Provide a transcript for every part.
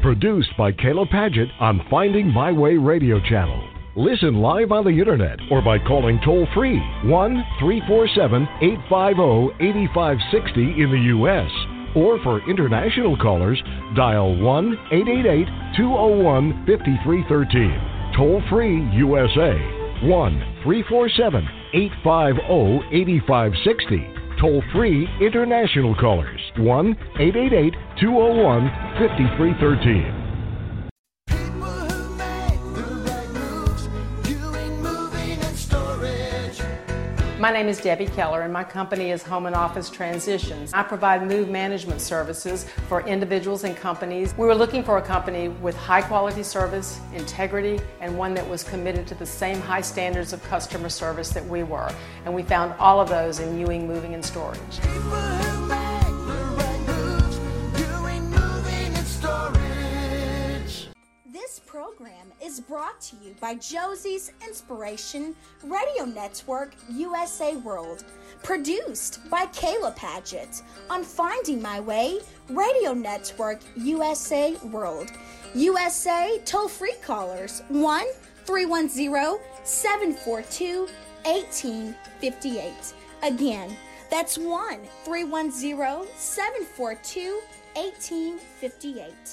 Produced by Kayla Padgett on Finding My Way radio channel. Listen live on the internet or by calling toll-free 1-347-850-8560 in the U.S. Or for international callers, dial 1-888-201-5313. Toll-free USA, 1-347-850-8560. Toll-free international callers, 1-888-201-5313. My name is Debbie Keller, and my company is Home and Office Transitions. I provide move management services for individuals and companies. We were looking for a company with high quality service, integrity, and one that was committed to the same high standards of customer service that we were. And we found all of those in Ewing Moving and Storage. This program is brought to you by Josie's Inspiration Radio Network USA World, produced by Kayla Padgett on Finding My Way Radio Network USA World. USA toll-free callers 1-310-742-1858. Again, that's 1-310-742-1858.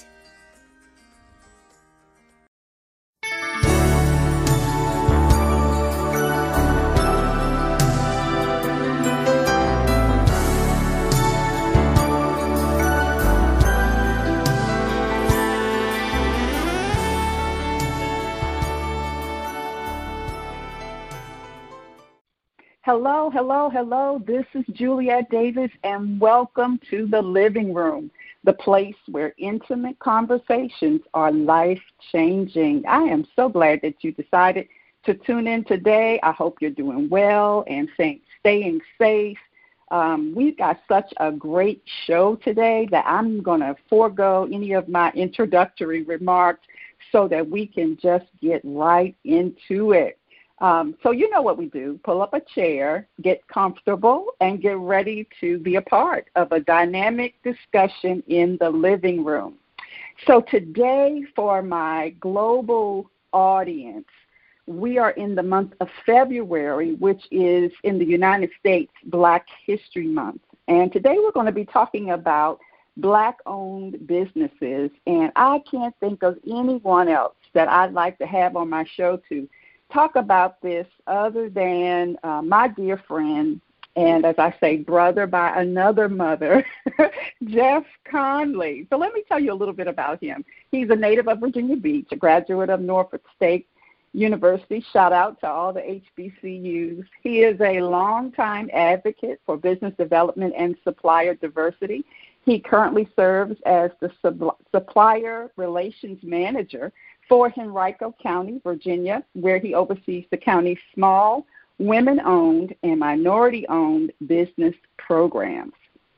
Hello, hello, hello. This is Juliet Davis, and welcome to the living room, the place where intimate conversations are life-changing. I am so glad that you decided to tune in today. I hope you're doing well and staying safe. We've got such a great show today that I'm going to forego any of my introductory remarks so that we can just get right into it. So you know what we do. Pull up a chair, get comfortable, and get ready to be a part of a dynamic discussion in the living room. So today, for my global audience, we are in the month of February, which is in the United States Black History Month. And today we're going to be talking about Black-owned businesses. And I can't think of anyone else that I'd like to have on my show to talk about this other than my dear friend, and as I say, brother by another mother, Jeff Conley. So let me tell you a little bit about him. He's a native of Virginia Beach, a graduate of Norfolk State University. Shout out to all the HBCUs. He is a longtime advocate for business development and supplier diversity. He currently serves as the supplier relations manager for Henrico County, Virginia, where he oversees the county's small, women-owned, and minority-owned business programs.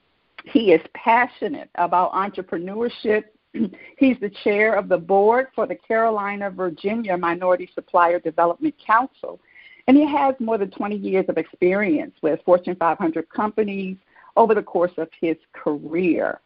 He is passionate about entrepreneurship. He's the chair of the board for the Carolina, Virginia Minority Supplier Development Council, and he has more than 20 years of experience with Fortune 500 companies over the course of his career.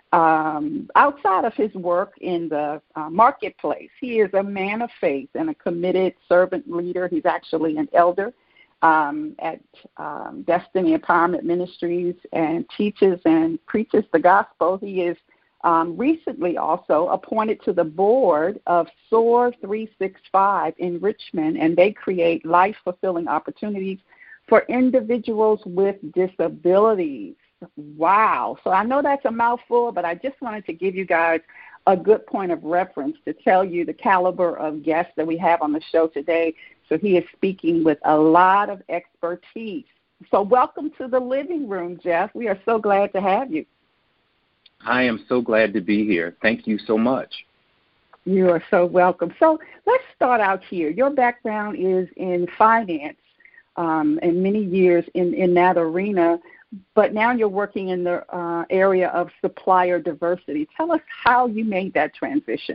Outside of his work in the marketplace, he is a man of faith and a committed servant leader. He's actually an elder at Destiny Empowerment Ministries and teaches and preaches the gospel. He is recently also appointed to the board of SOAR 365 in Richmond, and they create life-fulfilling opportunities for individuals with disabilities. Wow. So I know that's a mouthful, but I just wanted to give you guys a good point of reference to tell you the caliber of guests that we have on the show today. So he is speaking with a lot of expertise. So welcome to the living room, Jeff. We are so glad to have you. I am so glad to be here. Thank you so much. You are so welcome. So let's start out here. Your background is in finance and many years in that arena. But now you're working in the area of supplier diversity. Tell us how you made that transition.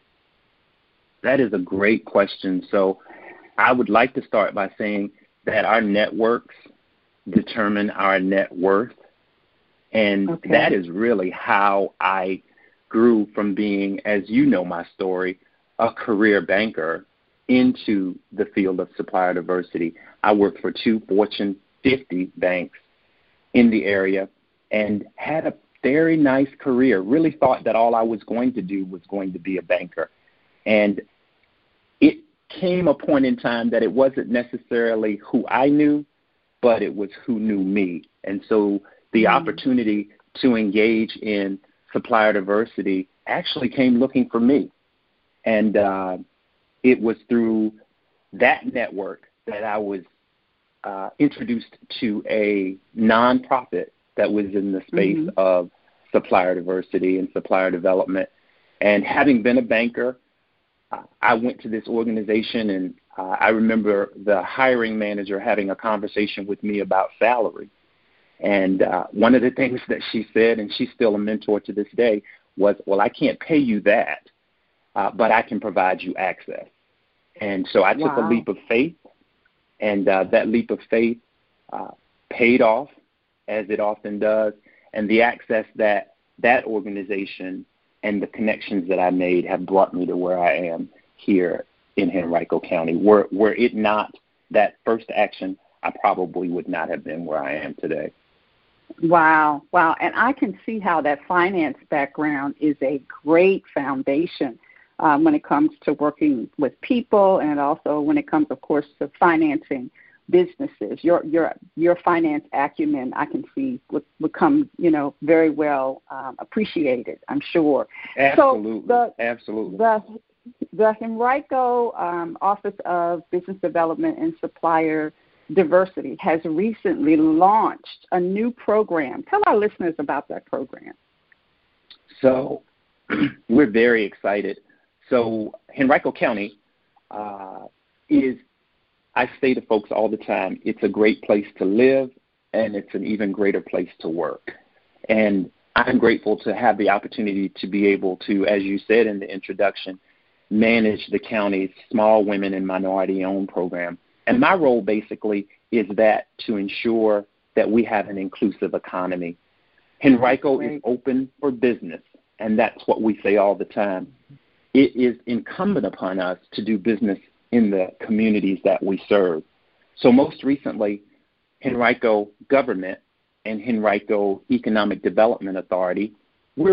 That is a great question. So I would like to start by saying that our networks determine our net worth. And that is really how I grew from being, as you know my story, a career banker into the field of supplier diversity. I worked for 2 Fortune 50 banks in the area and had a very nice career. Really thought that all I was going to do was going to be a banker. And it came a point in time that it wasn't necessarily who I knew, but it was who knew me. And so the opportunity to engage in supplier diversity actually came looking for me. And it was through that network that I was introduced to a nonprofit that was in the space of supplier diversity and supplier development. And having been a banker, I went to this organization, and I remember the hiring manager having a conversation with me about salary. And one of the things that she said, and she's still a mentor to this day, was, well, I can't pay you that, but I can provide you access. And so I took a leap of faith, and that leap of faith paid off, as it often does. And the access that that organization and the connections that I made have brought me to where I am here in Henrico County. Were it not that first action, I probably would not have been where I am today. Wow. And I can see how that finance background is a great foundation when it comes to working with people, and also when it comes, of course, to financing businesses. Your finance acumen, I can see, would come, very well appreciated, I'm sure. Absolutely. So Absolutely. The Henrico Office of Business Development and Supplier Diversity has recently launched a new program. Tell our listeners about that program. So we're very excited. So Henrico County is, I say to folks all the time, it's a great place to live, and it's an even greater place to work. And I'm grateful to have the opportunity to be able to, as you said in the introduction, manage the county's small women and minority-owned program. And my role basically is that to ensure that we have an inclusive economy. Henrico is open for business, and that's what we say all the time. It is incumbent upon us to do business in the communities that we serve. So most recently, Henrico Government and Henrico Economic Development Authority, we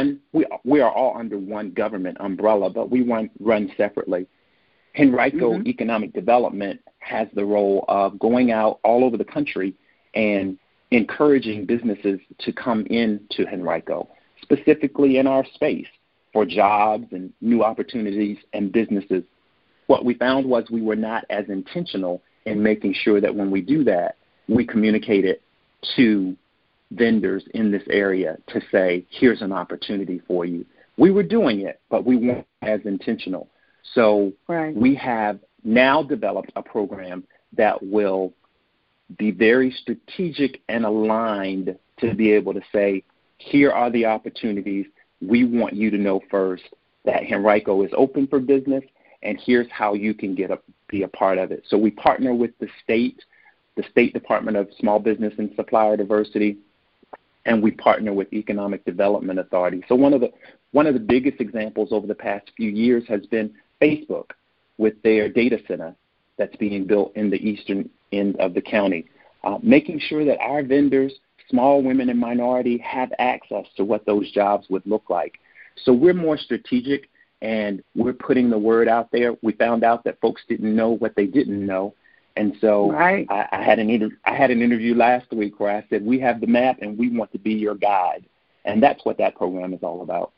are all under one government umbrella, but we run separately. Henrico Economic Development has the role of going out all over the country and encouraging businesses to come into Henrico, specifically in our space, for jobs and new opportunities and businesses. What we found was we were not as intentional in making sure that when we do that, we communicate it to vendors in this area to say, here's an opportunity for you. We were doing it, but we weren't as intentional. So we have now developed a program that will be very strategic and aligned to be able to say, here are the opportunities. We want you to know first that Henrico is open for business, and here's how you can be a part of it. So we partner with the State Department of Small Business and Supplier Diversity, and we partner with Economic Development Authority. So one of the biggest examples over the past few years has been Facebook with their data center that's being built in the eastern end of the county, making sure that our vendors, small women and minority, have access to what those jobs would look like. So we're more strategic, and we're putting the word out there. We found out that folks didn't know what they didn't know. And so I had an interview last week where I said, we have the map and we want to be your guide. And that's what that program is all about.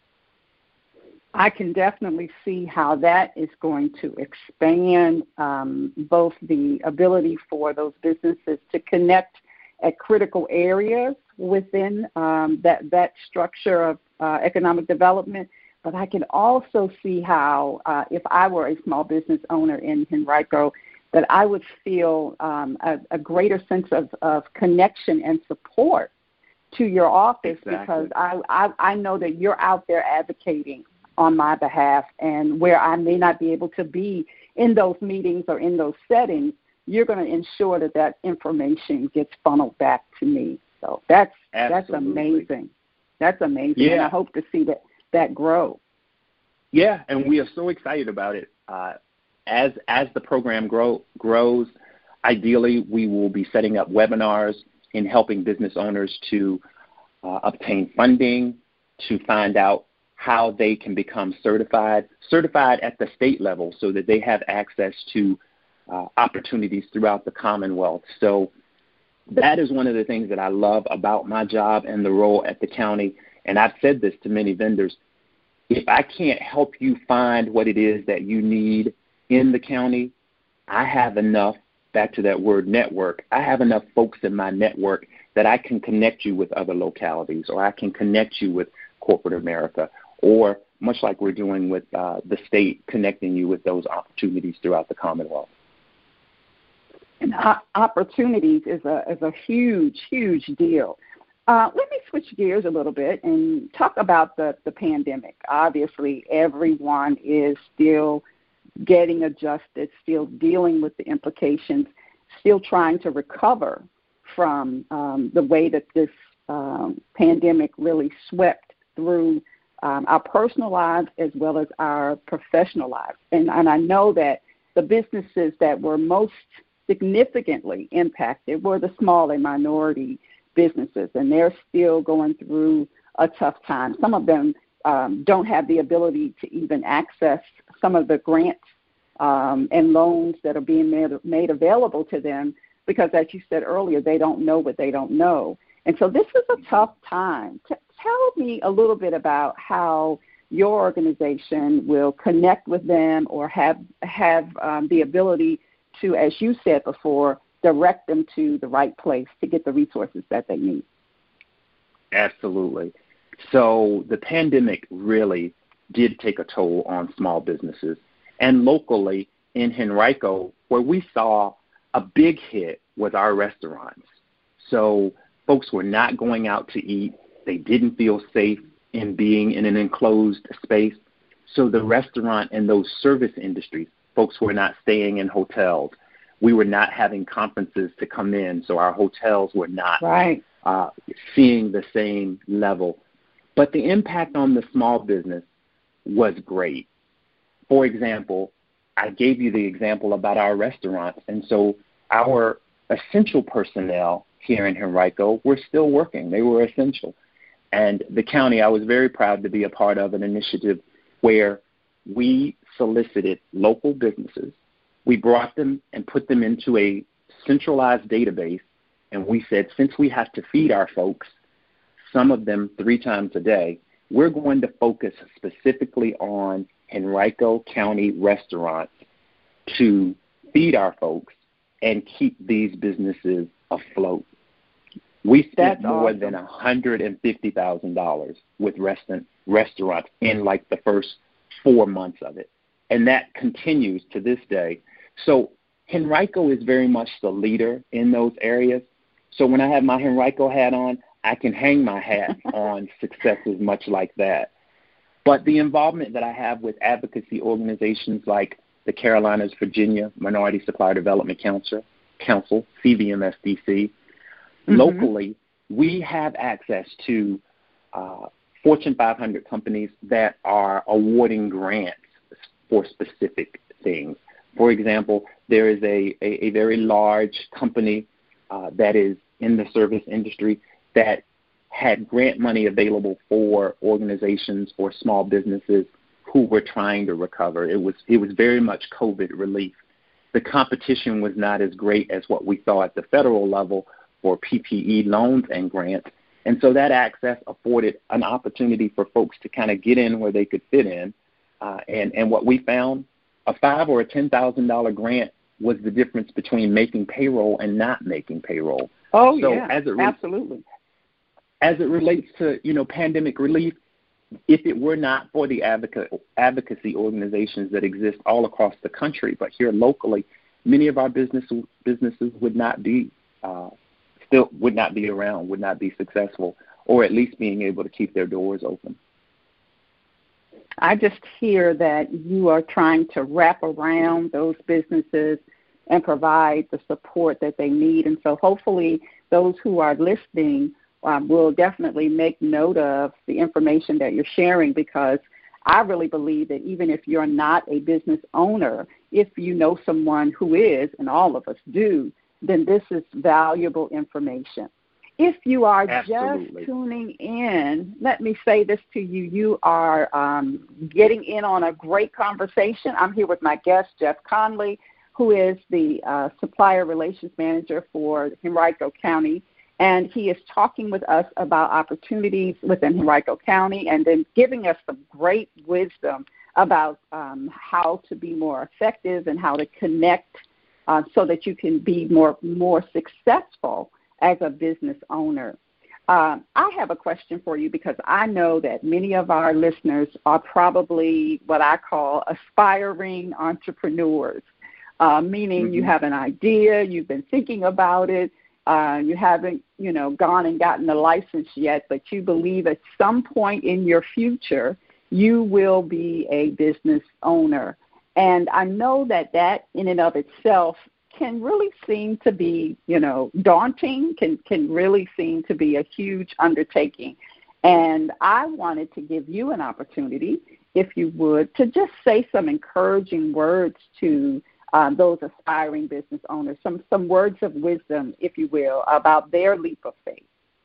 I can definitely see how that is going to expand both the ability for those businesses to connect at critical areas within that structure of economic development. But I can also see how if I were a small business owner in Henrico, that I would feel a greater sense of connection and support to your office. Because I know that you're out there advocating on my behalf, and where I may not be able to be in those meetings or in those settings, you're going to ensure that information gets funneled back to me. So that's amazing. That's amazing. Yeah. And I hope to see that grow. Yeah, and we are so excited about it. As the program grows, ideally we will be setting up webinars and helping business owners to obtain funding, to find out how they can become certified at the state level so that they have access to opportunities throughout the Commonwealth. So that is one of the things that I love about my job and the role at the county. And I've said this to many vendors. If I can't help you find what it is that you need in the county, I have enough, back to that word network, I have enough folks in my network that I can connect you with other localities, or I can connect you with corporate America, or much like we're doing with the state, connecting you with those opportunities throughout the Commonwealth. And opportunities is a huge, huge deal. Let me switch gears a little bit and talk about the pandemic. Obviously, everyone is still getting adjusted, still dealing with the implications, still trying to recover from the way that this pandemic really swept through our personal lives as well as our professional lives. And I know that the businesses that were most significantly impacted were the small and minority businesses, and they're still going through a tough time. Some of them don't have the ability to even access some of the grants and loans that are being made available to them because, as you said earlier, they don't know what they don't know. And so this is a tough time. Tell me a little bit about how your organization will connect with them or have the ability to, as you said before, direct them to the right place to get the resources that they need. Absolutely. So the pandemic really did take a toll on small businesses. And locally in Henrico, where we saw a big hit was our restaurants. So folks were not going out to eat. They didn't feel safe in being in an enclosed space. So the restaurant and those service industries, folks were not staying in hotels. We were not having conferences to come in, so our hotels were not seeing the same level. But the impact on the small business was great. For example, I gave you the example about our restaurants, and so our essential personnel here in Henrico were still working. They were essential. And the county, I was very proud to be a part of an initiative where we solicited local businesses. We brought them and put them into a centralized database, and we said, since we have to feed our folks, some of them 3 times a day, we're going to focus specifically on Henrico County restaurants to feed our folks and keep these businesses afloat. We spent more than $150,000 with restaurants in like the first 4 months of it. And that continues to this day. So Henrico is very much the leader in those areas. So when I have my Henrico hat on, I can hang my hat on successes much like that. But the involvement that I have with advocacy organizations like the Carolinas, Virginia Minority Supplier Development Council, CVMSDC, locally, we have access to Fortune 500 companies that are awarding grants for specific things. For example, there is a very large company that is in the service industry that had grant money available for organizations or small businesses who were trying to recover. It was very much COVID relief. The competition was not as great as what we saw at the federal level for PPE loans and grants. And so that access afforded an opportunity for folks to kind of get in where they could fit in. And what we found, a $5,000 or a $10,000 grant was the difference between making payroll and not making payroll. Oh, so yeah, absolutely. As it relates to, pandemic relief, if it were not for the advocacy organizations that exist all across the country, but here locally, many of our businesses would not be would not be around, would not be successful, or at least being able to keep their doors open. I just hear that you are trying to wrap around those businesses and provide the support that they need. And so hopefully those who are listening we'll definitely make note of the information that you're sharing, because I really believe that even if you're not a business owner, if you know someone who is, and all of us do, then this is valuable information. If you are Absolutely. just tuning in, let me say this to you. You are getting in on a great conversation. I'm here with my guest, Jeff Conley, who is the Supplier Relations Manager for Henrico County. And he is talking with us about opportunities within Henrico County, and then giving us some great wisdom about how to be more effective and how to connect so that you can be more successful as a business owner. I have a question for you, because I know that many of our listeners are probably what I call aspiring entrepreneurs, meaning you have an idea, you've been thinking about it, you haven't, gone and gotten a license yet, but you believe at some point in your future you will be a business owner. And I know that in and of itself can really seem to be, daunting, can really seem to be a huge undertaking. And I wanted to give you an opportunity, if you would, to just say some encouraging words to those aspiring business owners, some words of wisdom, if you will, about their leap of faith.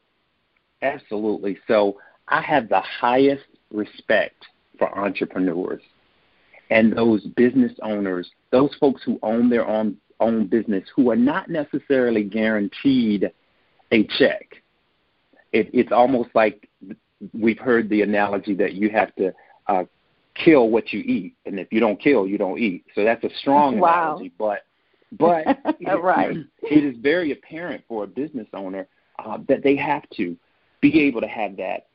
Absolutely. So I have the highest respect for entrepreneurs and those business owners, those folks who own their own business, who are not necessarily guaranteed a check. It's almost like we've heard the analogy that you have to kill what you eat, and if you don't kill, you don't eat. So that's a strong analogy, but right. It is very apparent for a business owner that they have to be able to have that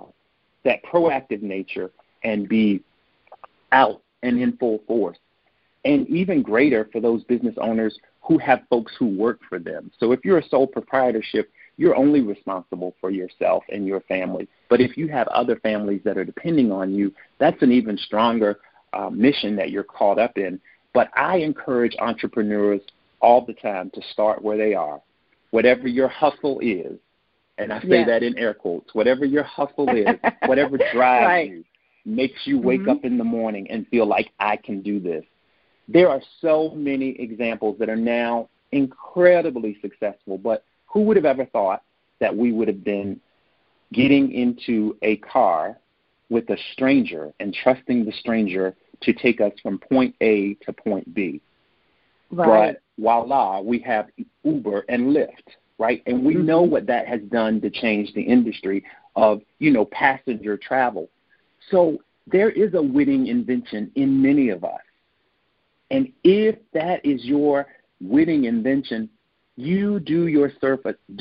proactive nature and be out and in full force. And even greater for those business owners who have folks who work for them. So if you're a sole proprietorship, you're only responsible for yourself and your family. But if you have other families that are depending on you, that's an even stronger mission that you're caught up in. But I encourage entrepreneurs all the time to start where they are. Whatever your hustle is, and I say that in air quotes, whatever your hustle is, whatever drives you, makes you wake up in the morning and feel like I can do this. There are so many examples that are now incredibly successful, but who would have ever thought that we would have been getting into a car with a stranger and trusting the stranger to take us from point A to point B? Right. But voila, we have Uber and Lyft, right? And we know what that has done to change the industry of, passenger travel. So there is a winning invention in many of us. And if that is your winning invention, you do yourself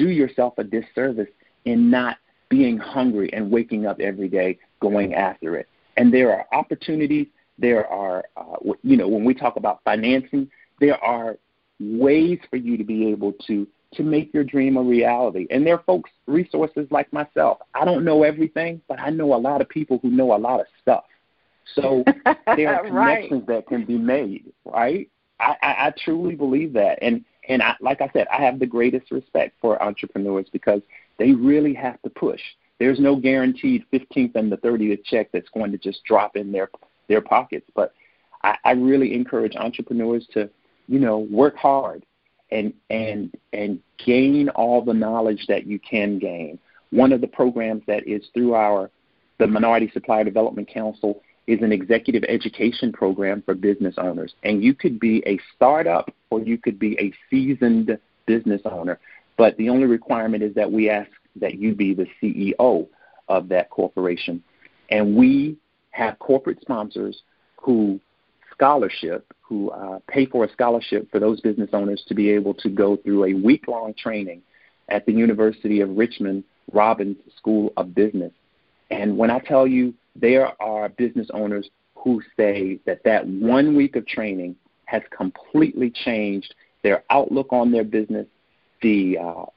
a disservice in not being hungry and waking up every day going after it. And there are opportunities. There are, when we talk about financing, there are ways for you to be able to make your dream a reality. And there are folks, resources like myself. I don't know everything, but I know a lot of people who know a lot of stuff. So there are connections that can be made, right? I truly believe that. And I, like I said, I have the greatest respect for entrepreneurs because they really have to push. There's no guaranteed 15th and the 30th check that's going to just drop in their pockets. But I really encourage entrepreneurs to, work hard and gain all the knowledge that you can gain. One of the programs that is through the Minority Supplier Development Council is an executive education program for business owners. And you could be a startup or you could be a seasoned business owner. But the only requirement is that we ask that you be the CEO of that corporation. And we have corporate sponsors who pay for a scholarship for those business owners to be able to go through a week-long training at the University of Richmond Robbins School of Business. And when I tell you, there are business owners who say that 1 week of training has completely changed their outlook on their business, the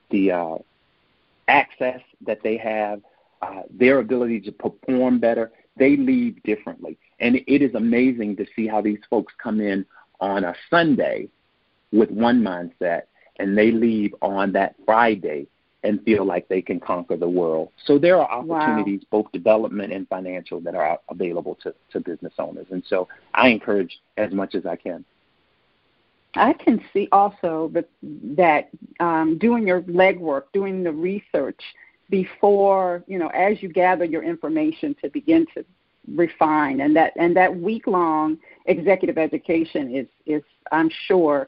access that they have, their ability to perform better. They leave differently. And it is amazing to see how these folks come in on a Sunday with one mindset, and they leave on that Friday and feel like they can conquer the world. So there are opportunities, both development and financial, that are available to business owners. And so I encourage as much as I can. I can see also that doing your legwork, doing the research before, as you gather your information to begin to refine, and that week-long executive education is I'm sure,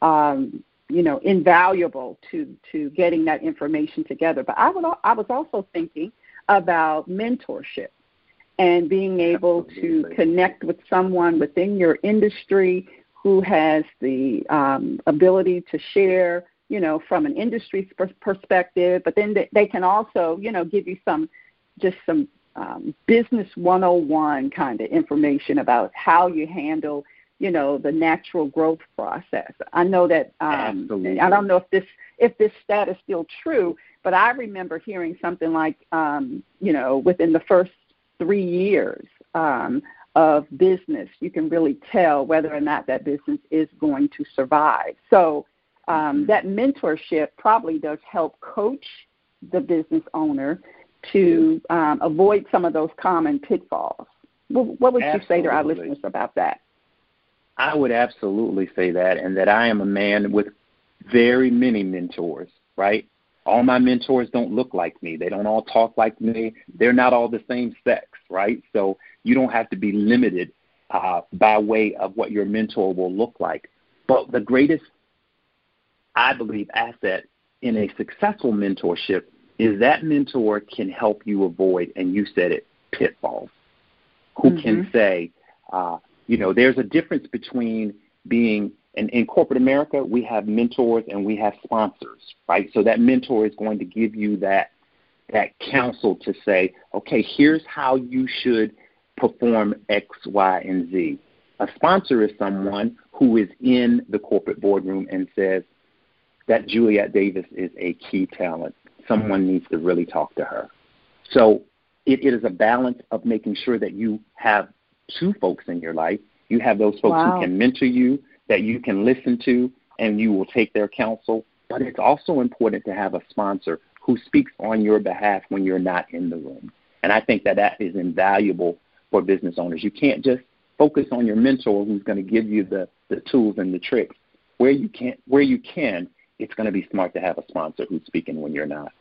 invaluable to getting that information together. But I was also thinking about mentorship and being able to connect with someone within your industry who has the ability to share, from an industry perspective, but then they can also, give you some business 101 kind of information about how you handle, the natural growth process. I know that I don't know if this stat is still true, but I remember hearing something like, within the first 3 years of business, you can really tell whether or not that business is going to survive. So that mentorship probably does help coach the business owner to avoid some of those common pitfalls. What would you say to our listeners about that? I would absolutely say that, and that I am a man with very many mentors, right? All my mentors don't look like me. They don't all talk like me. They're not all the same sex, right? So you don't have to be limited by way of what your mentor will look like. But the greatest, I believe, asset in a successful mentorship is that mentor can help you avoid, and you said it, pitfalls. Who can say, there's a difference between being, in corporate America, we have mentors and we have sponsors, right? So that mentor is going to give you that counsel to say, okay, here's how you should perform X, Y, and Z. A sponsor is someone who is in the corporate boardroom and says that Juliet Davis is a key talent. Someone needs to really talk to her. So it is a balance of making sure that you have two folks in your life. You have those folks who can mentor you, that you can listen to, and you will take their counsel. But it's also important to have a sponsor who speaks on your behalf when you're not in the room. And I think that is invaluable for business owners. You can't just focus on your mentor who's going to give you the tools and the tricks. Where you can, it's going to be smart to have a sponsor who's speaking when you're not.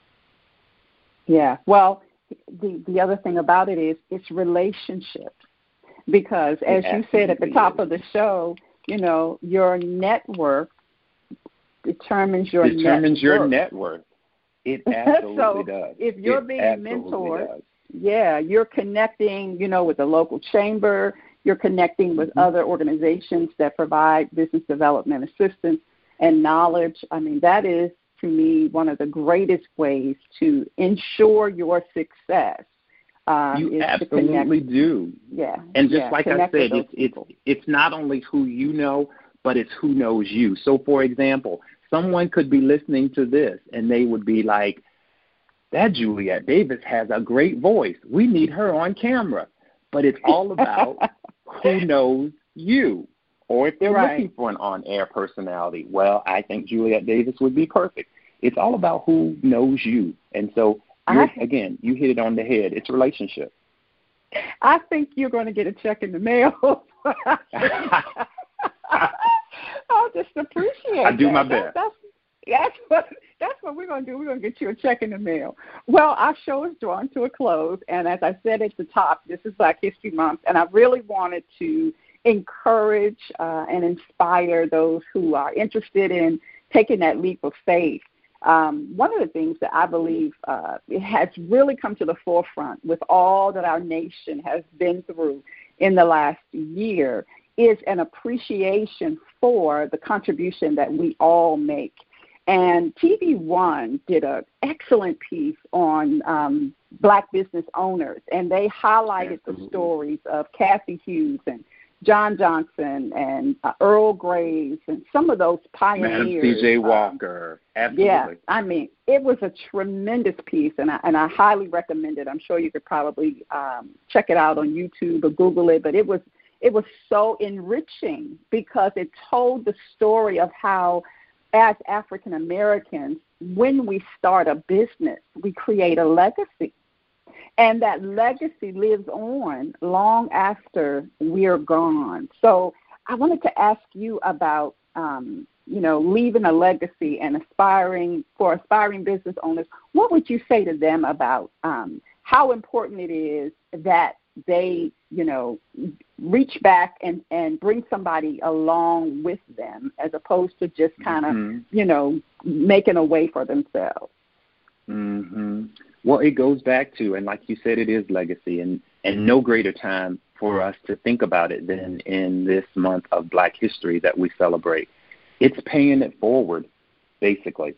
Yeah. Well, the other thing about it is it's relationships. Because as you said at the top of the show, your network determines your net worth. It absolutely does. If you're being mentored, you're connecting, with the local chamber, you're connecting with other organizations that provide business development assistance and knowledge. I mean, that is, to me, one of the greatest ways to ensure your success. You absolutely do. Yeah. And just like I said, it's not only who you know, but it's who knows you. So, for example, someone could be listening to this and they would be like, that Juliet Davis has a great voice. We need her on camera. But it's all about who knows you. Or if they're looking for an on-air personality, well, I think Juliet Davis would be perfect. It's all about who knows you. And so, again, you hit it on the head. It's a relationship. I think you're going to get a check in the mail. I'll just appreciate I do my best. That's what we're going to do. We're going to get you a check in the mail. Well, our show is drawn to a close, and as I said at the top, this is Black History Month, and I really wanted to encourage and inspire those who are interested in taking that leap of faith. One of the things that I believe it has really come to the forefront with all that our nation has been through in the last year is an appreciation for the contribution that we all make. And TV One did an excellent piece on Black business owners, and they highlighted the stories of Kathy Hughes and John Johnson and Earl Graves and some of those pioneers. Madam C.J. Walker. Absolutely. Yeah, I mean, it was a tremendous piece, and I highly recommend it. I'm sure you could probably check it out on YouTube or Google it, but it was so enriching because it told the story of how as African Americans, when we start a business, we create a legacy. And that legacy lives on long after we're gone. So I wanted to ask you about, leaving a legacy and aspiring business owners. What would you say to them about how important it is that they, reach back and bring somebody along with them as opposed to just kind of, making a way for themselves? Mm-hmm. Well, it goes back to, and like you said, it is legacy, and no greater time for us to think about it than in this month of Black History that we celebrate. It's paying it forward, basically.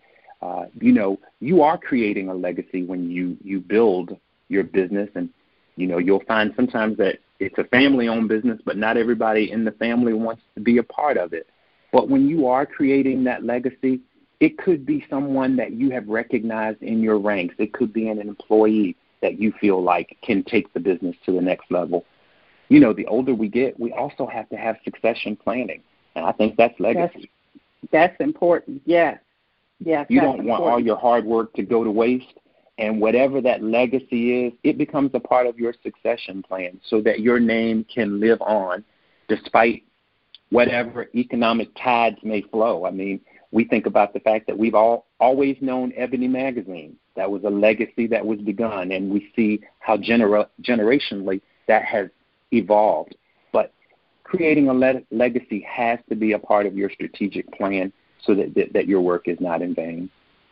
You are creating a legacy when you build your business, and, you'll find sometimes that it's a family-owned business, but not everybody in the family wants to be a part of it. But when you are creating that legacy, it could be someone that you have recognized in your ranks. It could be an employee that you feel like can take the business to the next level. The older we get, we also have to have succession planning, and I think that's legacy. That's important, yes. Yes, you don't want all your hard work to go to waste, and whatever that legacy is, it becomes a part of your succession plan so that your name can live on despite whatever economic tides may flow. I mean, we think about the fact that we've always known Ebony Magazine. That was a legacy that was begun, and we see how generationally that has evolved. But creating a legacy has to be a part of your strategic plan so that your work is not in vain.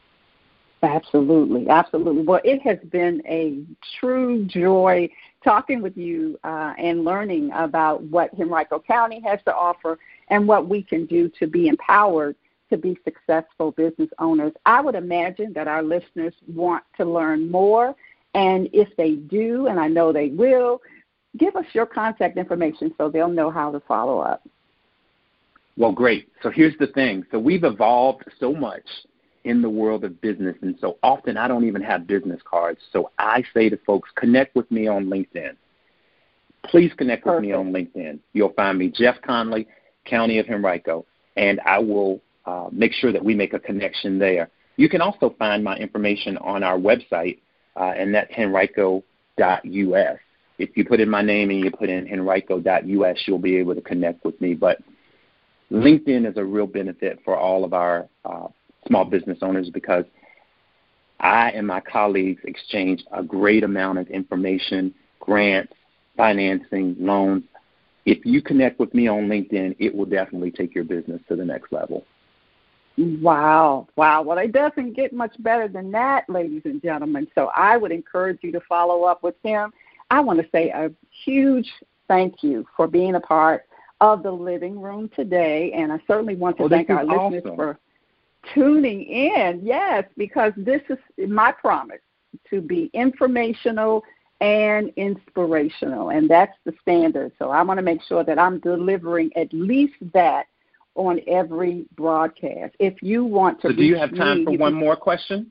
Absolutely, absolutely. Well, it has been a true joy talking with you and learning about what Henrico County has to offer and what we can do to be empowered to be successful business owners. I would imagine that our listeners want to learn more, and if they do, and I know they will, give us your contact information so they'll know how to follow up. Well, great. So here's the thing. So we've evolved so much in the world of business, and so often I don't even have business cards. So I say to folks, connect with me on LinkedIn. Please connect with me on LinkedIn. You'll find me, Jeff Conley, County of Henrico, and I will make sure that we make a connection there. You can also find my information on our website, and that's henrico.us. If you put in my name and you put in henrico.us, you'll be able to connect with me. But LinkedIn is a real benefit for all of our small business owners because I and my colleagues exchange a great amount of information, grants, financing, loans. If you connect with me on LinkedIn, it will definitely take your business to the next level. Wow. Well, it doesn't get much better than that, ladies and gentlemen. So I would encourage you to follow up with him. I want to say a huge thank you for being a part of the Living Room today, and I certainly want to thank our listeners for tuning in. Yes, because this is my promise to be informational and inspirational, and that's the standard. So I want to make sure that I'm delivering at least that on every broadcast. If you want to, so do you have time for one more question?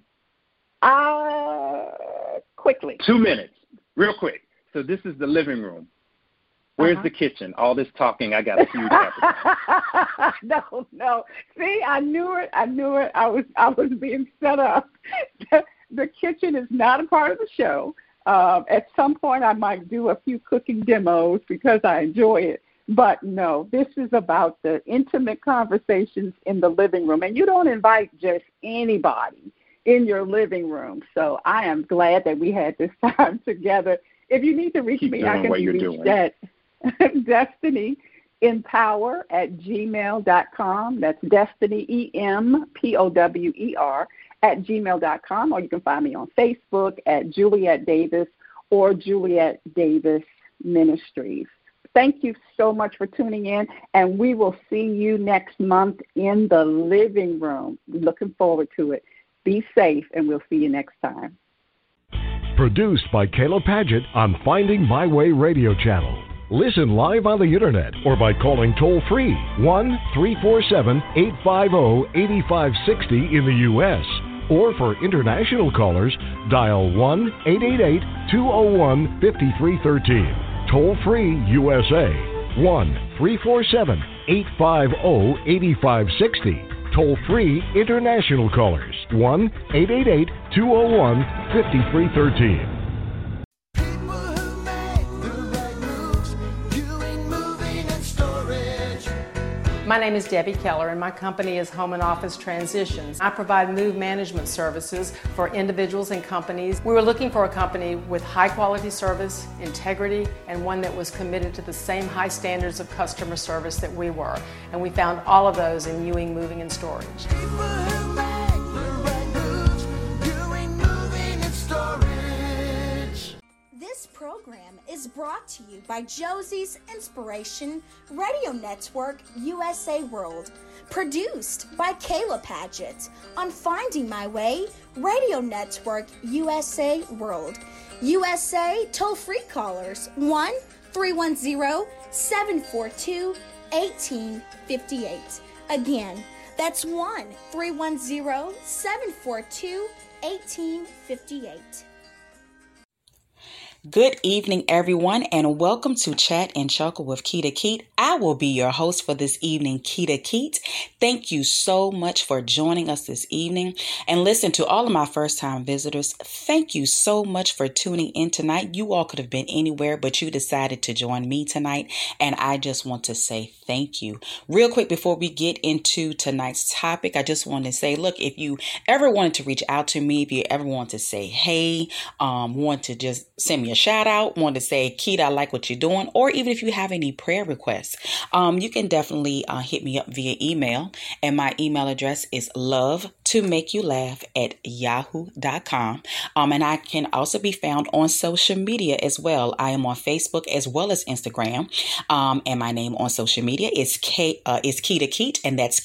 Quickly. 2 minutes, real quick. So this is the living room. Where's the kitchen? All this talking, I got a huge appetite. No. See, I knew it. I was being set up. The kitchen is not a part of the show. At some point, I might do a few cooking demos because I enjoy it. But no, this is about the intimate conversations in the living room. And you don't invite just anybody in your living room. So I am glad that we had this time together. If you need to reach me, I can be reached at destinyempower@gmail.com. That's Destiny, EMPOWER@gmail.com. Or you can find me on Facebook at Juliet Davis or Juliet Davis Ministries. Thank you so much for tuning in, and we will see you next month in the living room. We're looking forward to it. Be safe, and we'll see you next time. Produced by Kayla Padgett on Finding My Way radio channel. Listen live on the internet or by calling toll-free 1-347-850-8560 in the U.S. Or for international callers, dial 1-888-201-5313. Toll-free USA, 1-347-850-8560. toll-free international callers, 1-888-201-5313. My name is Debbie Keller, and my company is Home and Office Transitions. I provide move management services for individuals and companies. We were looking for a company with high quality service, integrity, and one that was committed to the same high standards of customer service that we were. And we found all of those in Ewing Moving and Storage. This program is brought to you by Josie's Inspiration Radio Network USA World, produced by Kayla Paget on Finding My Way Radio Network USA World. USA toll-free callers 1-310-742-1858. Again, that's 1-310-742-1858. Good evening, everyone, and welcome to Chat and Chuckle with Keita Keat. I will be your host for this evening, Keita Keat. Thank you so much for joining us this evening. And listen, to all of my first-time visitors, thank you so much for tuning in tonight. You all could have been anywhere, but you decided to join me tonight, and I just want to say thank you. Real quick, before we get into tonight's topic, I just want to say, look, if you ever wanted to reach out to me, if you ever want to say hey, want to just send me a shout out, want to say, Keita, I like what you're doing, or even if you have any prayer requests, you can definitely hit me up via email. And my email address is love2makeyoulaugh@yahoo.com. And I can also be found on social media as well. I am on Facebook as well as Instagram. And my name on social media is Keita Keat, and that's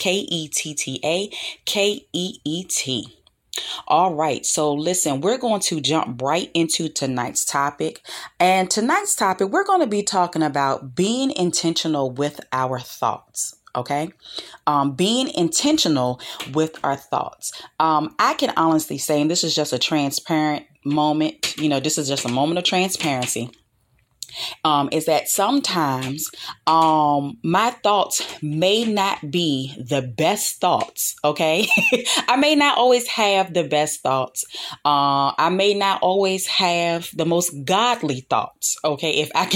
KETTAKEET. All right. So listen, we're going to jump right into tonight's topic. And tonight's topic, we're going to be talking about being intentional with our thoughts. Okay. Being intentional with our thoughts. I can honestly say, and this is just a transparent moment, this is just a moment of transparency. Is that sometimes my thoughts may not be the best thoughts, okay? I may not always have the best thoughts. I may not always have the most godly thoughts, okay? If I could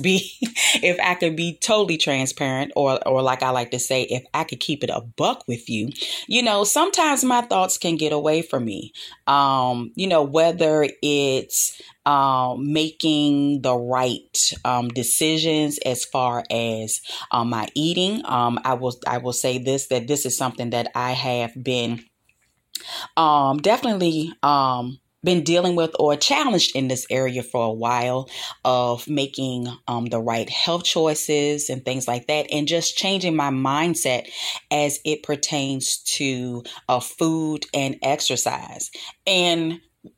be totally transparent, or like I like to say, if I could keep it a buck with you, sometimes my thoughts can get away from me. Whether it's making the right decisions as far as my eating. I will say this, that this is something that I have been definitely been dealing with or challenged in this area for a while, of making the right health choices and things like that, and just changing my mindset as it pertains to food and exercise. And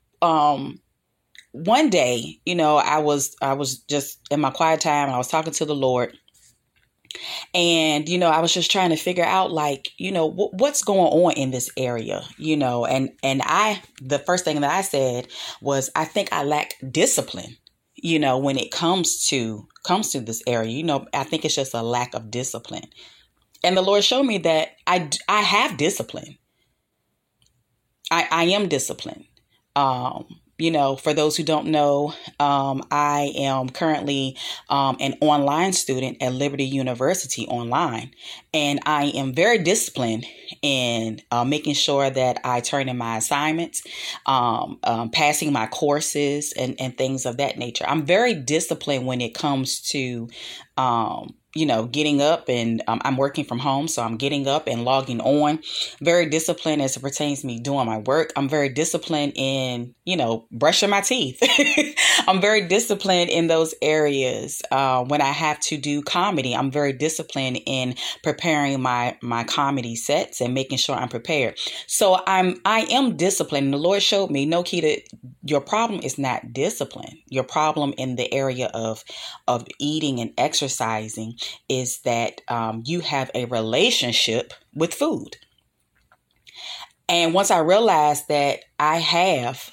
one day, I was just in my quiet time, and I was talking to the Lord, and, I was just trying to figure out, what's going on in this area, and the first thing that I said was, I think I lack discipline, when it comes to this area. I think it's just a lack of discipline. And the Lord showed me that I have discipline. I am disciplined. For those who don't know, I am currently an online student at Liberty University online, and I am very disciplined in making sure that I turn in my assignments, passing my courses and things of that nature. I'm very disciplined when it comes to getting up, and I'm working from home, so I'm getting up and logging on. Very disciplined as it pertains to me doing my work. I'm very disciplined in, brushing my teeth. I'm very disciplined in those areas. When I have to do comedy, I'm very disciplined in preparing my comedy sets and making sure I'm prepared. So I am disciplined. And the Lord showed me, no, Keita, your problem is not discipline. Your problem in the area of eating and exercising is that you have a relationship with food. And once I realized that I have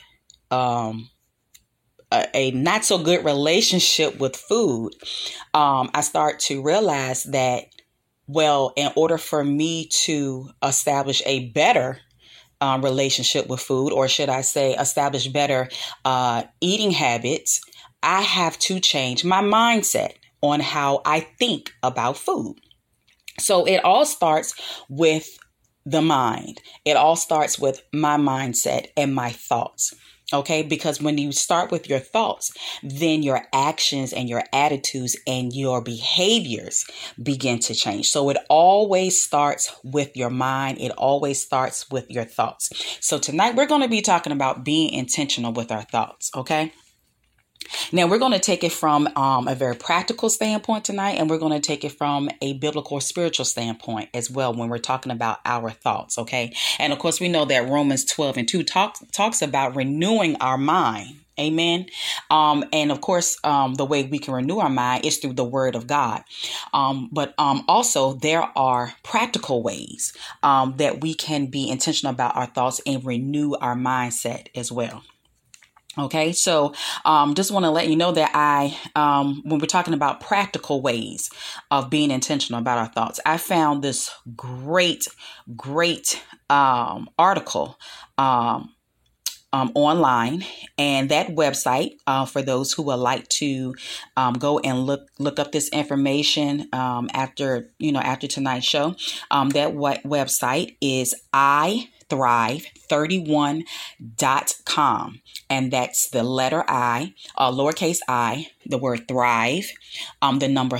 a not so good relationship with food, I start to realize that Well, in order for me to establish a better relationship with food, or should I say establish better eating habits, I have to change my mindset on how I think about food. So it all starts with the mind. It all starts with my mindset and my thoughts. Okay, because when you start with your thoughts, then your actions and your attitudes and your behaviors begin to change. So it always starts with your mind. It always starts with your thoughts. So tonight we're going to be talking about being intentional with our thoughts. Okay. Now we're going to take it from a very practical standpoint tonight, and we're going to take it from a biblical or spiritual standpoint as well when we're talking about our thoughts. Okay. And of course, we know that Romans 12:2 talks about renewing our mind. Amen. And of course, the way we can renew our mind is through the word of God. But also there are practical ways that we can be intentional about our thoughts and renew our mindset as well. Okay, so just want to let you know that when we're talking about practical ways of being intentional about our thoughts, I found this great article online, and that website, for those who would like to go and look up this information after tonight's show, that website is iThrive31.com. And that's the letter I, lowercase I, the word thrive, the number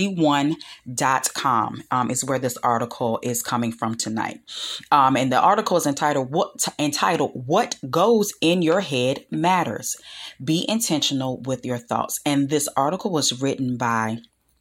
31.com is where this article is coming from tonight. And the article is entitled What Goes in Your Head Matters. Be intentional with your thoughts. And this article was written by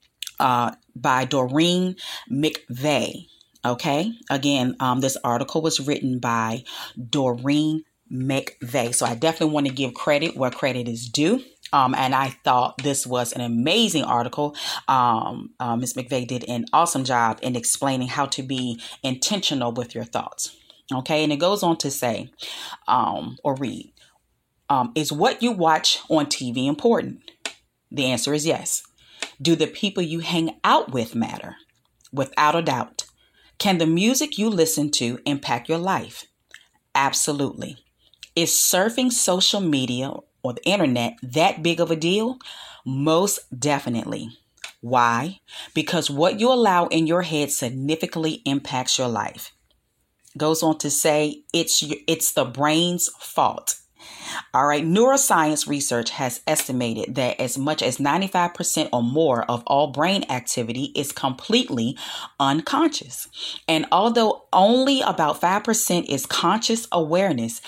Doreen McVeigh. Okay. Again, this article was written by Doreen McVeigh. So I definitely want to give credit where credit is due. And I thought this was an amazing article. Ms. McVeigh did an awesome job in explaining how to be intentional with your thoughts. Okay. And it goes on to say, or read, is what you watch on TV important? The answer is yes. Do the people you hang out with matter? Without a doubt. Can the music you listen to impact your life? Absolutely. Is surfing social media or the internet that big of a deal? Most definitely. Why? Because what you allow in your head significantly impacts your life. Goes on to say it's the brain's fault. All right. Neuroscience research has estimated that as much as 95% or more of all brain activity is completely unconscious. And although only about 5% is conscious awareness,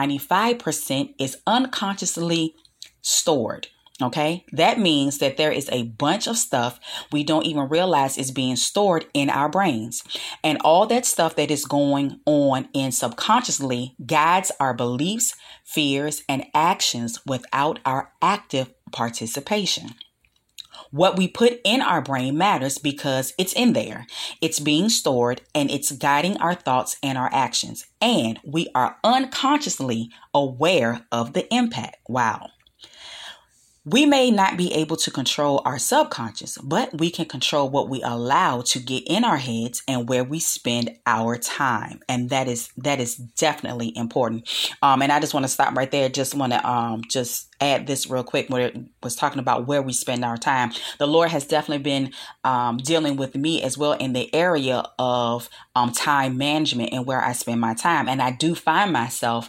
95% is unconsciously stored. Okay, that means that there is a bunch of stuff we don't even realize is being stored in our brains. And all that stuff that is going on in subconsciously guides our beliefs, fears, and actions without our active participation. What we put in our brain matters because it's in there. It's being stored and it's guiding our thoughts and our actions. And we are unconsciously aware of the impact. Wow. We may not be able to control our subconscious, but we can control what we allow to get in our heads and where we spend our time. And that is definitely important. And I just want to stop right there. Just want to just add this real quick when it was talking about where we spend our time. The Lord has definitely been dealing with me as well in the area of time management and where I spend my time. And I do find myself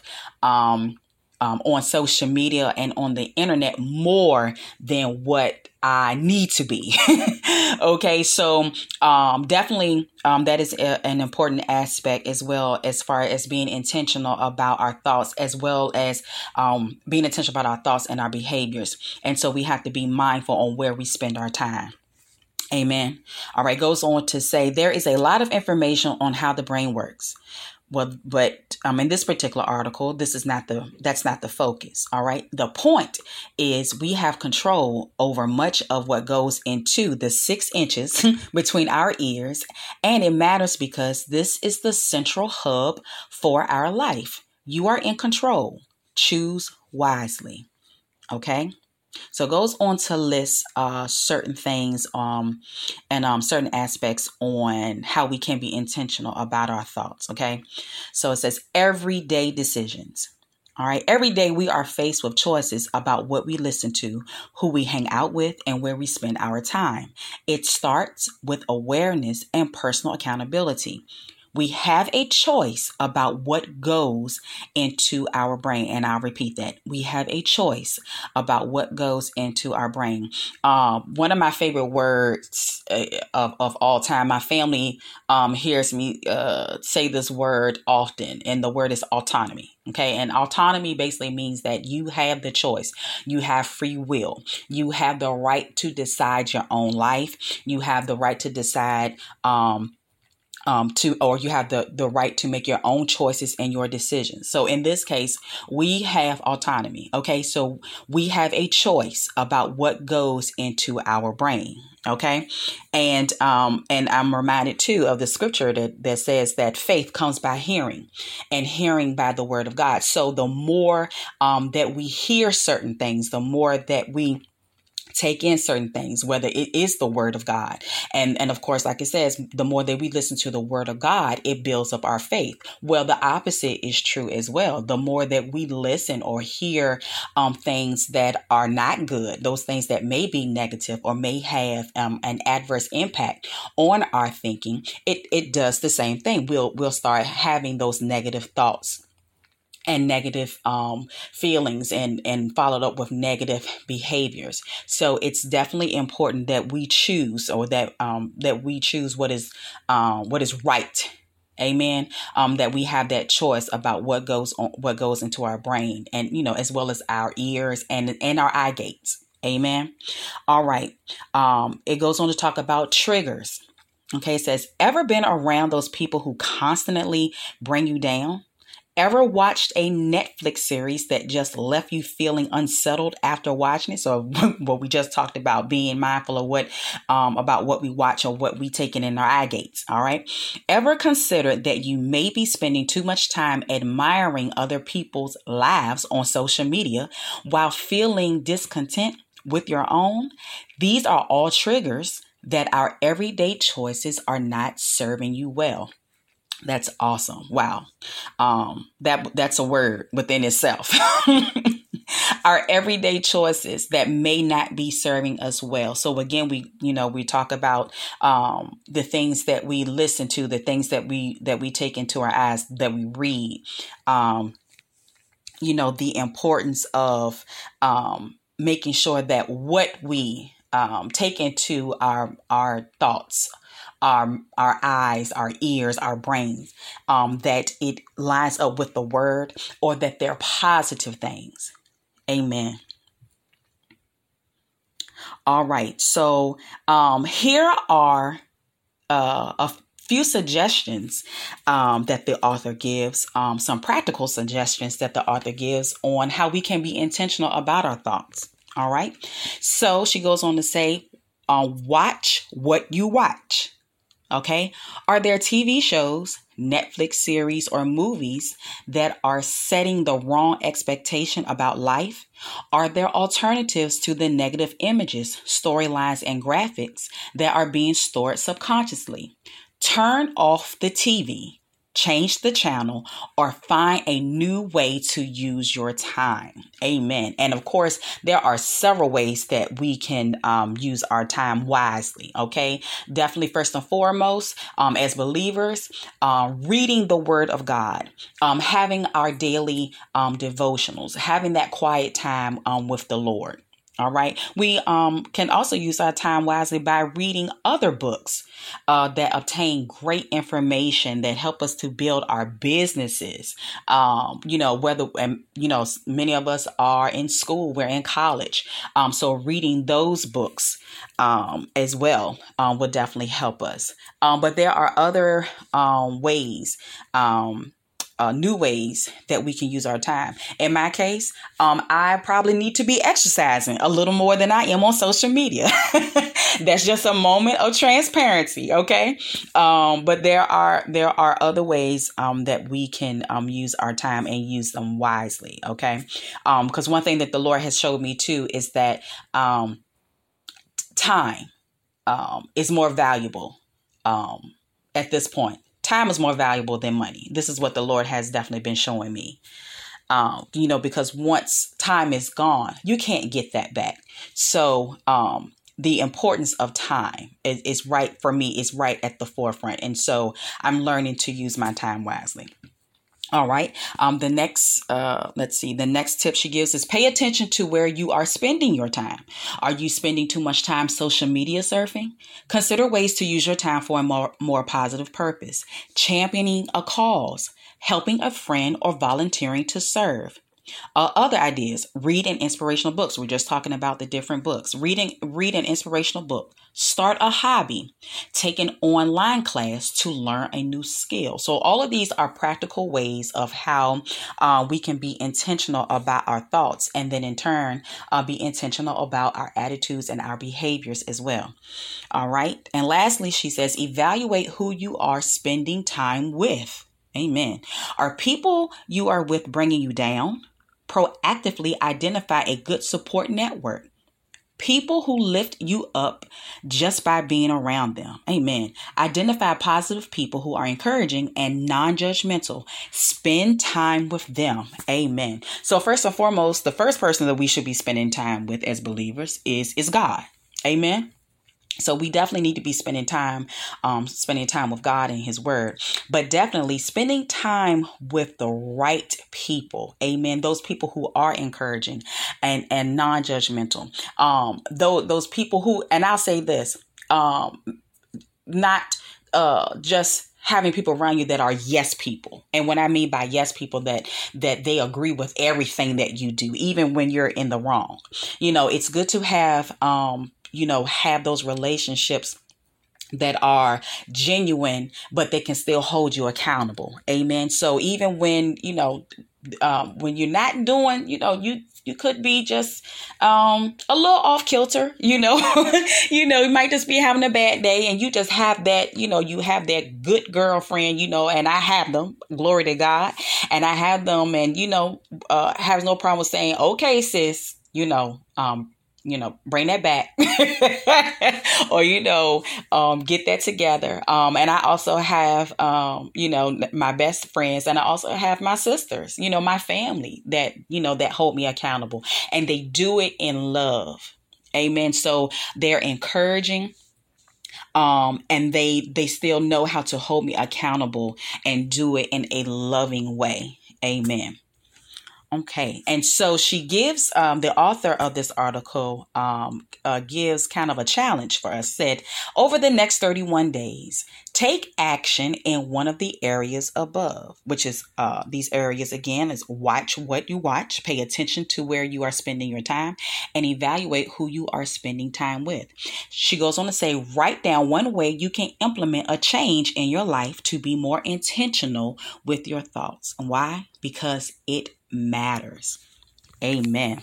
on social media and on the internet more than what I need to be. Okay, so definitely that is an important aspect as well, as far as being intentional about our thoughts, as well as being intentional about our thoughts and our behaviors. And so we have to be mindful on where we spend our time. Amen. All right, goes on to say there is a lot of information on how the brain works. Well, but in this particular article, that's not the focus. All right. The point is we have control over much of what goes into the 6 inches between our ears. And it matters because this is the central hub for our life. You are in control. Choose wisely. Okay. So it goes on to list certain things and certain aspects on how we can be intentional about our thoughts. Okay. So it says everyday decisions. All right. Every day we are faced with choices about what we listen to, who we hang out with, and where we spend our time. It starts with awareness and personal accountability. We have a choice about what goes into our brain. And I'll repeat that. We have a choice about what goes into our brain. One of my favorite words of all time, my family hears me say this word often, and the word is autonomy. Okay. And autonomy basically means that you have the choice. You have free will. You have the right to decide your own life. You have the right to decide, you have the right to make your own choices and your decisions. So in this case, we have autonomy. Okay. So we have a choice about what goes into our brain. Okay. And I'm reminded too of the scripture that says that faith comes by hearing, and hearing by the word of God. So the more that we hear certain things, the more that we take in certain things, whether it is the word of God. And of course, like it says, the more that we listen to the word of God, it builds up our faith. Well, the opposite is true as well. The more that we listen or hear things that are not good, those things that may be negative or may have an adverse impact on our thinking, it does the same thing. We'll start having those negative thoughts and negative feelings and followed up with negative behaviors. So it's definitely important that we choose, or that we choose what is right. Amen. That we have that choice about what goes into our brain, and as well as our ears and our eye gates. Amen. All right. It goes on to talk about triggers. Okay. It says, ever been around those people who constantly bring you down? Ever watched a Netflix series that just left you feeling unsettled after watching it? So what we just talked about, being mindful of about what we watch or what we take in our eye gates. All right. Ever considered that you may be spending too much time admiring other people's lives on social media while feeling discontent with your own? These are all triggers that our everyday choices are not serving you well. That's awesome. Wow. That's a word within itself. Our everyday choices that may not be serving us well. So again, we talk about the things that we listen to, the things that we take into our eyes, that we read. The importance of making sure that what we take into our thoughts, our eyes, our ears, our brains, that it lines up with the word, or that they're positive things. Amen. All right. So here are a few suggestions that the author gives, some practical suggestions that the author gives on how we can be intentional about our thoughts. All right. So she goes on to say, watch what you watch. Okay. Are there TV shows, Netflix series, or movies that are setting the wrong expectation about life? Are there alternatives to the negative images, storylines, and graphics that are being stored subconsciously? Turn off the TV, change the channel, or find a new way to use your time. Amen. And of course, there are several ways that we can use our time wisely. Okay. Definitely, first and foremost, as believers, reading the word of God, having our daily devotionals, having that quiet time with the Lord. All right. We can also use our time wisely by reading other books that obtain great information that help us to build our businesses. Whether many of us are in school, we're in college. So reading those books as well would definitely help us. But there are other ways new ways that we can use our time. In my case, I probably need to be exercising a little more than I am on social media. That's just a moment of transparency, okay? But there are other ways that we can use our time and use them wisely, okay? Because one thing that the Lord has showed me too is that time is more valuable at this point. Time is more valuable than money. This is what the Lord has definitely been showing me. Because once time is gone, you can't get that back. So the importance of time is right for me, is right at the forefront. And so I'm learning to use my time wisely. All right. The next tip she gives is pay attention to where you are spending your time. Are you spending too much time social media surfing? Consider ways to use your time for a more positive purpose. Championing a cause, helping a friend, or volunteering to serve. Other ideas, read an inspirational books. We're just talking about the different books. Read an inspirational book. Start a hobby. Take an online class to learn a new skill. So all of these are practical ways of how we can be intentional about our thoughts, and then in turn be intentional about our attitudes and our behaviors as well. All right. And lastly, she says, evaluate who you are spending time with. Amen. Are people you are with bringing you down? Proactively identify a good support network. People who lift you up just by being around them. Amen. Identify positive people who are encouraging and non-judgmental. Spend time with them. Amen. So first and foremost, the first person that we should be spending time with as believers is God. Amen. So we definitely need to be spending time with God and His Word, but definitely spending time with the right people. Amen. Those people who are encouraging and non-judgmental. Those people who, and I'll say this, not just having people around you that are yes people. And what I mean by yes people, that they agree with everything that you do, even when you're in the wrong. It's good to have have those relationships that are genuine, but they can still hold you accountable. Amen. So even when, when you're not doing, you could be just a little off kilter, you might just be having a bad day, and you just have that, you have that good girlfriend, and I have them, glory to God, and I have them, and, has no problem with saying, okay, sis, bring that back or, get that together. And I also have, my best friends, and I also have my sisters, my family that, that hold me accountable, and they do it in love. Amen. So they're encouraging. And they still know how to hold me accountable and do it in a loving way. Amen. Okay. And so she gives, the author of this article gives kind of a challenge for us. Said, over the next 31 days, take action in one of the areas above, which is these areas again is watch what you watch, pay attention to where you are spending your time, and evaluate who you are spending time with. She goes on to say, write down one way you can implement a change in your life to be more intentional with your thoughts. And why? Because it matters. Amen.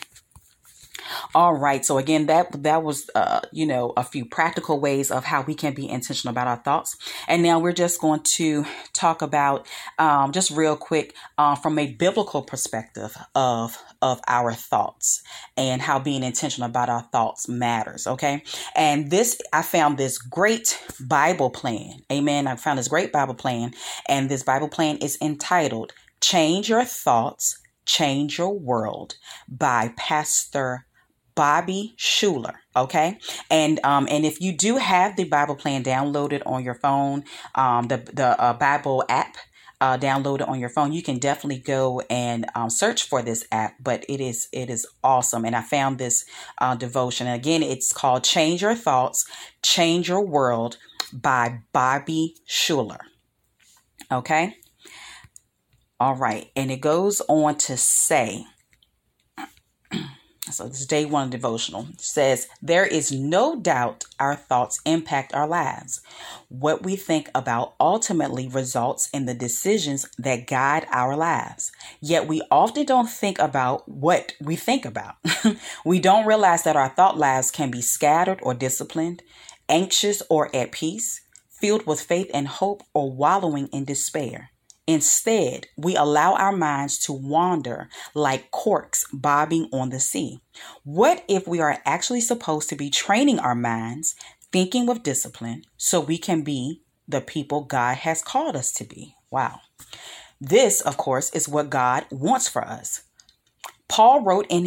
All right. So again, that was, a few practical ways of how we can be intentional about our thoughts. And now we're just going to talk about, just real quick, from a biblical perspective of our thoughts and how being intentional about our thoughts matters. Okay. And I found this great Bible plan. Amen. I found this great Bible plan, and this Bible plan is entitled Change Your Thoughts, Change Your World by Pastor Bobby Schuller. Okay. And if you do have the Bible plan downloaded on your phone, the Bible app, downloaded on your phone, you can definitely go and search for this app, but it is awesome. And I found this devotion. And again, it's called Change Your Thoughts, Change Your World by Bobby Schuller. Okay. All right. And it goes on to say, So this is day 1 devotional. It says, there is no doubt our thoughts impact our lives. What we think about ultimately results in the decisions that guide our lives. Yet we often don't think about what we think about. We don't realize that our thought lives can be scattered or disciplined, anxious or at peace, filled with faith and hope, or wallowing in despair. Instead, we allow our minds to wander like corks bobbing on the sea. What if we are actually supposed to be training our minds, thinking with discipline, so we can be the people God has called us to be? Wow. This, of course, is what God wants for us. Paul wrote in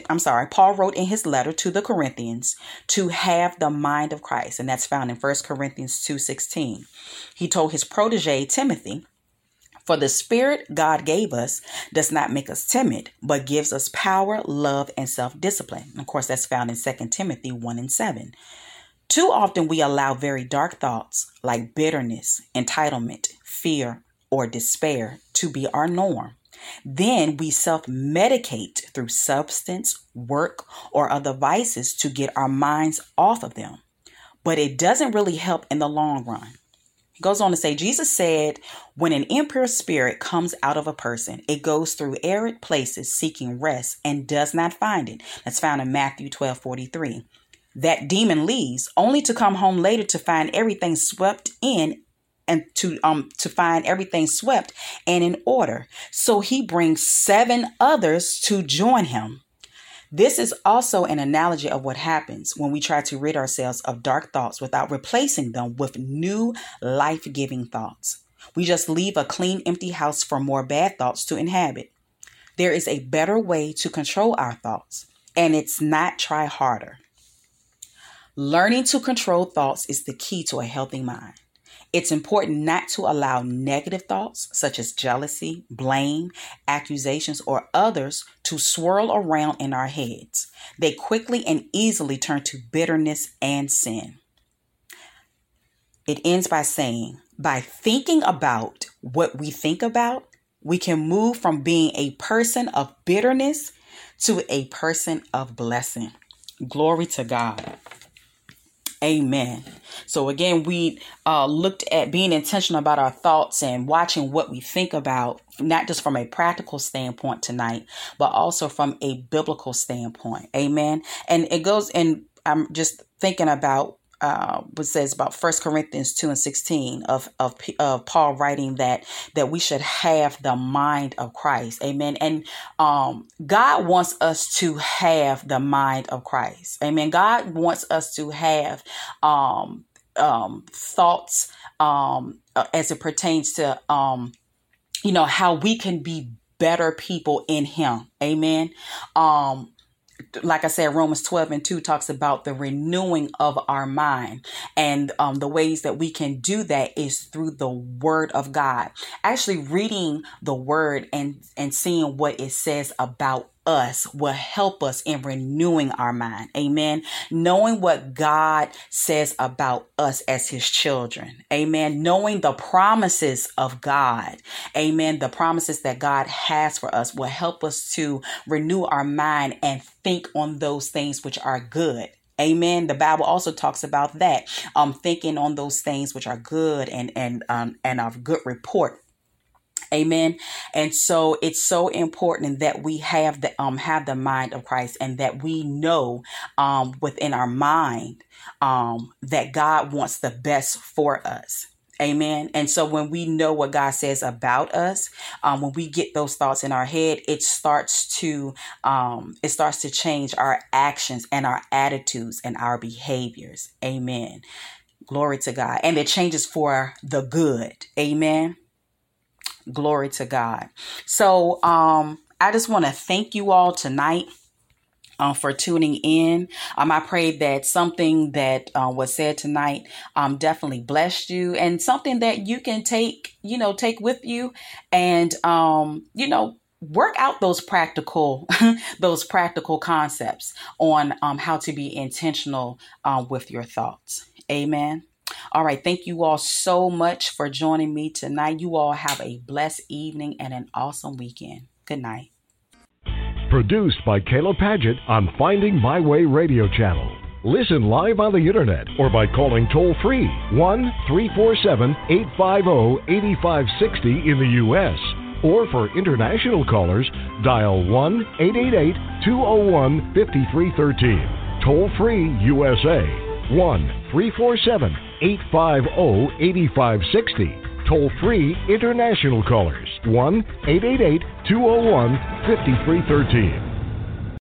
his letter to the Corinthians to have the mind of Christ, and that's found in 1 Corinthians 2:16. He told his protege Timothy, for the spirit God gave us does not make us timid, but gives us power, love, and self-discipline. Of course, that's found in 2 Timothy 1:7. Too often we allow very dark thoughts like bitterness, entitlement, fear, or despair to be our norm. Then we self-medicate through substance, work, or other vices to get our minds off of them. But it doesn't really help in the long run. Goes on to say, Jesus said, when an impure spirit comes out of a person, it goes through arid places seeking rest and does not find it. That's found in Matthew 12:43. That demon leaves only to come home later to find everything swept in and to find everything swept and in order. So he brings 7 others to join him. This is also an analogy of what happens when we try to rid ourselves of dark thoughts without replacing them with new life-giving thoughts. We just leave a clean, empty house for more bad thoughts to inhabit. There is a better way to control our thoughts, and it's not try harder. Learning to control thoughts is the key to a healthy mind. It's important not to allow negative thoughts such as jealousy, blame, accusations, or others to swirl around in our heads. They quickly and easily turn to bitterness and sin. It ends by saying, by thinking about what we think about, we can move from being a person of bitterness to a person of blessing. Glory to God. Amen. So again, we looked at being intentional about our thoughts and watching what we think about, not just from a practical standpoint tonight, but also from a biblical standpoint. Amen. And it goes, and I'm just thinking about what says about 1 Corinthians 2:16 of Paul writing that we should have the mind of Christ. Amen. And God wants us to have the mind of Christ. Amen. God wants us to have thoughts as it pertains to how we can be better people in Him. Amen. Like I said, Romans 12:2 talks about the renewing of our mind. And the ways that we can do that is through the word of God. Actually reading the word and seeing what it says about us will help us in renewing our mind. Amen. Knowing what God says about us as His children. Amen. Knowing the promises of God. Amen. The promises that God has for us will help us to renew our mind and think on those things which are good. Amen. The Bible also talks about that. Thinking on those things which are good and of good report. Amen. And so it's so important that we have the mind of Christ, and that we know within our mind that God wants the best for us. Amen. And so when we know what God says about us, when we get those thoughts in our head, it starts to change our actions and our attitudes and our behaviors. Amen. Glory to God. And it changes for the good. Amen. Glory to God. So I just want to thank you all tonight for tuning in. I pray that something that was said tonight definitely blessed you, and something that you can take with you and, work out those practical concepts on how to be intentional with your thoughts. Amen. All right. Thank you all so much for joining me tonight. You all have a blessed evening and an awesome weekend. Good night. Produced by Kayla Padgett on Finding My Way Radio Channel. Listen live on the internet or by calling toll-free 1-347-850-8560 in the U.S. Or for international callers, dial 1-888-201-5313. Toll-free USA, 1-347-850-8560. Toll-free international callers, 1-888-201-5313.